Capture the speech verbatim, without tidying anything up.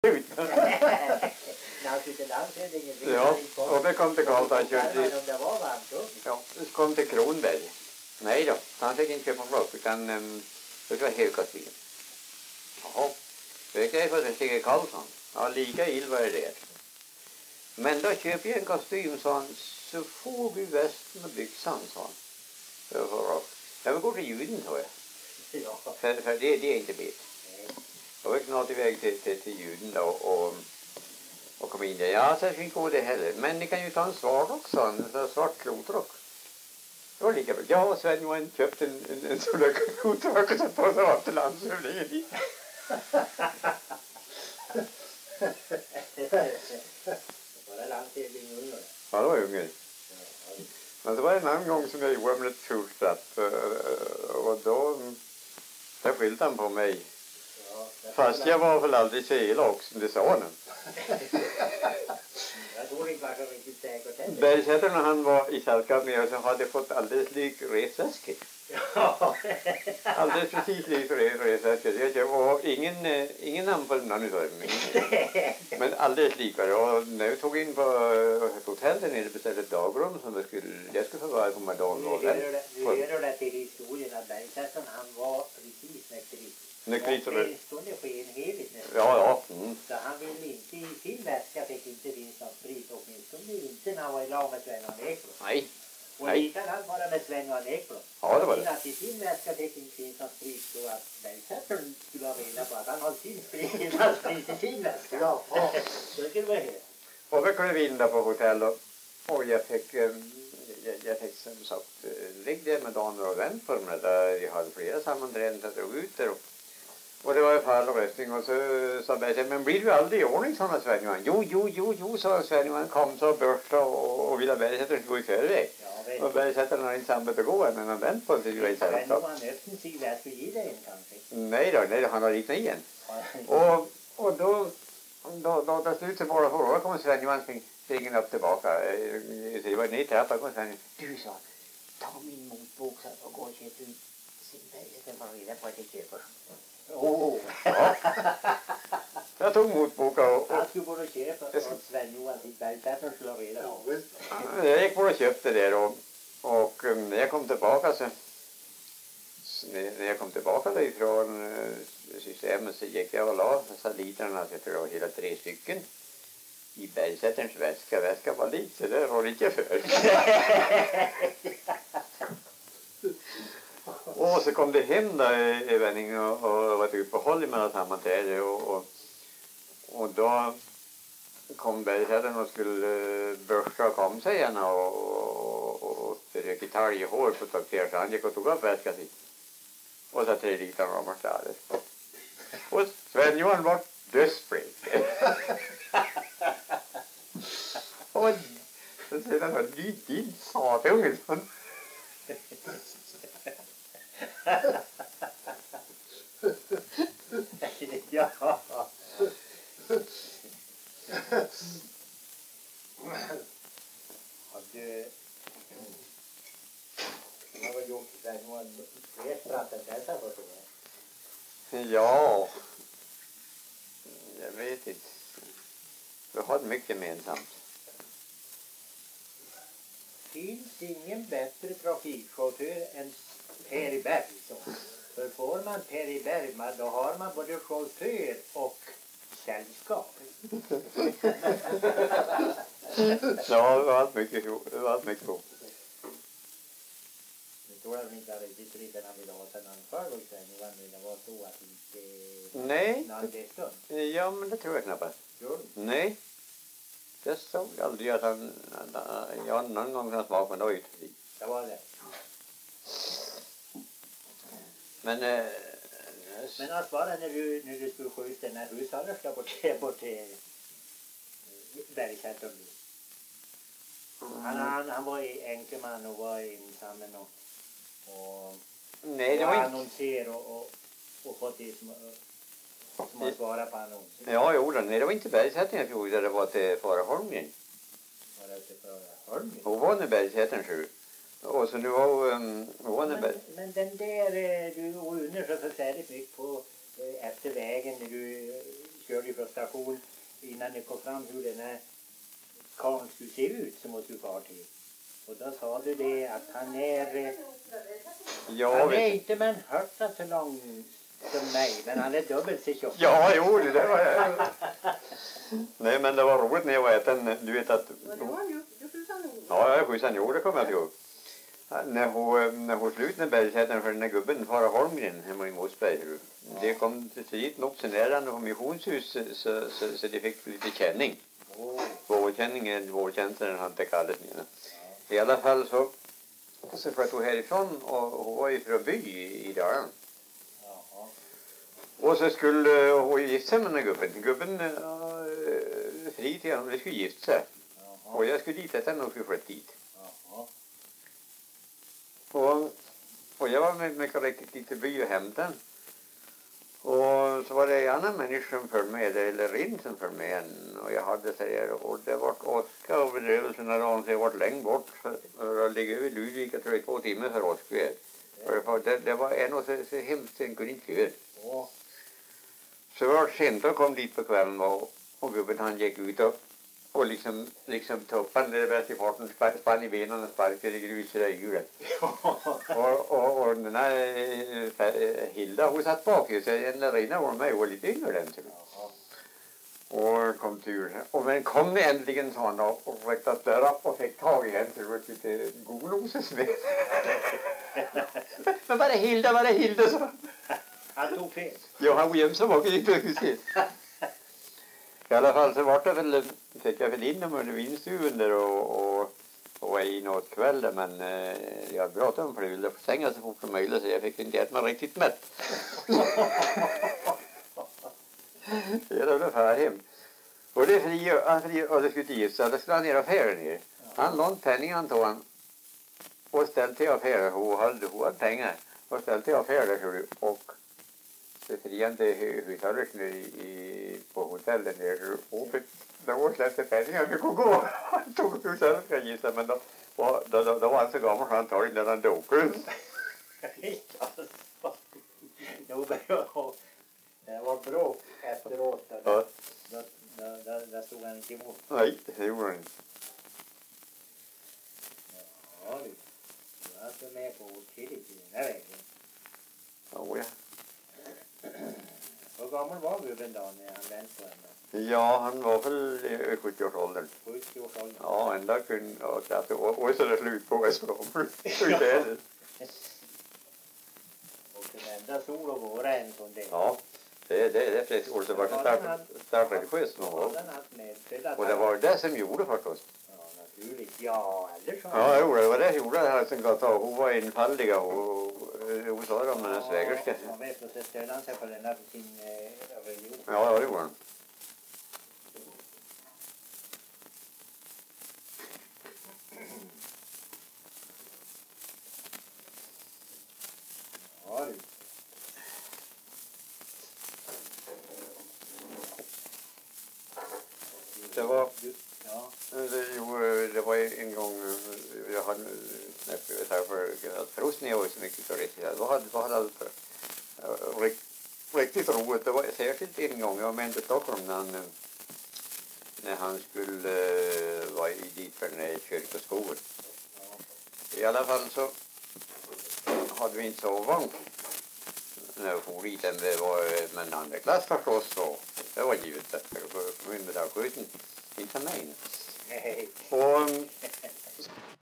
ut. Ja, och det kom till Karlstad. Körde, om det var varmt då. ja, det kom till Kronberg. Nej då, han fick inte köpa block utan um, det var högkostbil. Jaha, det är för att det är Karlsson. Ja, lika ill var det där. Men då köper jag en kostym, sa han, så får du västen och byxan, sa han. Jag vill gå till Juden, sa jag. Ja. För, för det, det är inte bit. Jag var knat iväg till, till, till Juden då och, och kom in där. Ja, så jag fick gå det heller. Men ni kan ju ta en svart också, en svart klotrock. Det var lika bra. Jag och Sven Johan köpte en, en, en sån där klotrock och satt på sig av till landshövdingen dit. Var det landshövdingen unga? Ja, det var unge. Men det var en annan gång som jag gjorde med ett surstratt. Och då, då skyllde han på mig. Ja, Fast jag var väl aldrig så elak som det sa han. jag tror inte var så riktigt säkert heller. Bergsättern när han var i sällskap med oss så hade fått alldeles lik resväskor. Ja. Alldeles precis lik resväskor. Och ingen, ingen anfall någon utav dem. Men alldeles lika. Och när vi tog in på ett hotell där nere beställde ett dagrum som vi skulle, jag skulle få vara på Madonna. Nu gör det till historien att Bergsättern han var precis nykterist. Nykterist och det stod skenheligt nästan. Ja, ja. Mm. Så han ville inte, i sin väska fick inte finnas någon sprit, åtminstone inte när han var i lag med Sven Johan Ekblom. Nej. Och Nej. likadant var det med Sven Johan Ekblom. Ja, det var det. Att i sin väska fick inte finnas någon sprit, så att Bergsättern skulle ha reda på att han har sin sprit, han sprit i sin väska. Ja, ja. Så skulle det vara helt. Och vi kunde vinna på hotell och, och jag fick, um, jag, jag fick som sagt, uh, ligga där med damer och vän på mig där jag hade flera sammanträden att drog ut där och Och det var ju fall och röstning och så sa Bergsättern, men blir du aldrig i ordning, sådana Sven Johan? Jo, jo, jo, jo, sa Sven Johan, kom så börsa och, och ville Bergsättern gå i förväg. Ja, och Bergsättern har inte samma begåvat, men han vänt på sig i sällskap. Sven Johan öppnade sig väl för att ge dig en kanske? Nej då, nej, han har liknat igen. och, och då, då, då, då slut så bara för då kom Sven Johan springen upp tillbaka. Så det var ner i trappan och Sven Johan, du sa, ta min motbok och gå och köpa ut sin Bergsättern för att reda på att jag köper. Oh. Ja. Jag tog motboka och... Han skulle både köpa och Sven Johan till Bergsättern skulle ha reda. Ja, jag gick både och köpte det och, och när jag kom tillbaka så... När jag kom tillbaka därifrån systemet så gick jag och la satelliterna, så jag tror det var hela tre stycken. I Bergsätterns väska. Väska var lite så där var lite för. Och så kom det hem där i Vänding och, och var ett uppehåll mellan sammanträde och, och, och då kom Bergsättern och skulle börsa och kom sig igen och, och, och, och försökte ta i hår på takter så han gick och tog upp väskan sin. Och så tre liter var man stället. Och Sven Johan var dödsblek. och så sedan var det din satungen. Ja. Du har väl gjort det någon fler stratt än detta för det? Ja, jag vet inte. Vi har mycket gemensamt. Finns ingen bättre trafikchaufför än Per i Berg så. För får man Per i Berg, då har man både chaufför och sällskap. Ja, det var allt mycket, det var allt mycket på. Nu tror jag inte riktigt riktigt han ville ha sen han förr och sen det var så att inte... Nej. Nalbestund. Ja, men det tror jag knappast. Tror du? Nej. Jag såg aldrig att han, ja, någon gång han smakade, men det var ju inte. Det var det. Men, äh, men att var det när du, när du skulle skjuta den här hushållerska bort, bort till Bergsättern? Mm. Han, han, han var enkelman och var ensam och, och, nej, det och var inte... annonser och, och, och fått det som, som att svara på annonser. Ja, jo, nej, det var inte Bergsättern jag fjol, det var till Faraholmgren. Var det till Faraholmgren? Hon var när Bergsättern sju. Och så nu var um, hon men, Berg... men den där, du undrar så förfärligt mycket på efter vägen när du körde från station innan ni kom fram hur den här karln skulle se ut som hon skulle fara till. Och då sa du det att han är, eh, Ja, han är vet- inte men hörta så lång som mig, men han är dubbelt så tjock. ja, jo, det var jag. Nej, men det var roligt när jag var äten. Du vet att... Ja, jag skjutsade jo, det kommer jag ihåg. När hon, när hon slutade bergsätaren för den där gubben, Fara Holmgren, hemma i Mosberg. Det kom till dit nog så nära på missionshus så, så, så, så de fick lite känning. Åh, Vårdkänningen, vårdtjänsten hade inte kallat mina. I alla fall så, så flyttade hon härifrån och hon var ju från by i, i Dalarna. jaha. Och så skulle hon gifta sig med den här gubben. Gubben uh, fri till honom, de skulle gifta sig. Jaha. Och jag skulle dit efter när hon skulle flytta dit. Jaha. Och, och jag var med mycket riktigt dit till by och hämtade den. Och så var det en annan människa som följde med, eller Rinn som följde med en. Och jag hade så här, och det var åska och bedrövelsen när dagen, så jag var länge bort. För att ligga över Ludvika, tror jag, två timmar för åskväder. För det, det var en och så, så hemskt, sen kunde inte köra. Åh, Så var det sent och kom dit på kvällen och, och gubben han gick ut och, och liksom, liksom toppade det bäst i farten, spann, spann i benen och sparkade i gruset i hjulet. Och, och, och den här eh, Hilda, hon satt bak i sig, en lärarinna var med och var lite yngre den. Typ. jaha. Och kom till och men kom äntligen, sa han då, och räckte att dörra och fick tag i henne så det var lite godnoses med. Men var det Hilda, var det Hilda, så. Han tog fel. Ja, han var jämsam och gick precis. I alla fall så var det väl, fick jag väl in dem under vinstuven där och, och, och var i något kväll där, men eh, jag pratade om för det ville få sänga så fort som möjligt så jag fick inte äta mig riktigt mätt. Jag blev färd hem. Och det är fri, han fri och det skulle inte gifta sig, det skulle han ner affären ner. Han lånade penningen tog han och ställde till affären, hon hade, hon hade pengar och ställde till affären så du, och så friande hushållet nu i, på hotellet nere och då släppte penningen fick hon gå. Han tog hushållet ska gissa, men då, då, då, då var han så gammal så han tar in den han dog. Jo, men jag- det var bråk efteråt. Där, Ja. där, där, där, där stod han inte emot. Nej, det gjorde han inte. Ja, du. Du är alltså med på åtskilligt i den här vägen. Ja, ja. Hur gammal var gubben då när han vände på henne? Ja, han var väl i sjuttioårsåldern. sjuttio-årsåldern. Ja, ända kunde och, och, och, och så är det slut på oss. Så är det. Och den enda sol och våra än från det. Ja, det, det, det är precis. Och det var så starkt, starkt religiöst någon Har gång. den haft medfödda Och det var det som gjorde förstås. Ja, naturligt. Ja, eller så. Ja, jo, det var det som gjorde det här som gav hon var infaldiga och hon sa det om hennes svägerska. Ja, vet, och så ställde han sig på den här sin eh, religion. Ja, ja, det gjorde han. Ja, du. Det var, Ja, det, jo, det var en gång, jag hade, därför att prosten jag var så mycket för det. Då hade, då hade allt rikt, riktigt roligt. Det var särskilt en gång, jag var med till Stockholm när han, när han skulle uh, vara i dit för den här kyrkoskolan. I alla fall så hade vi inte sovvagn när vi for dit, det var men andra klass förstås, så det var givet att kommunen betalade skjuten, inte mig. hej. Och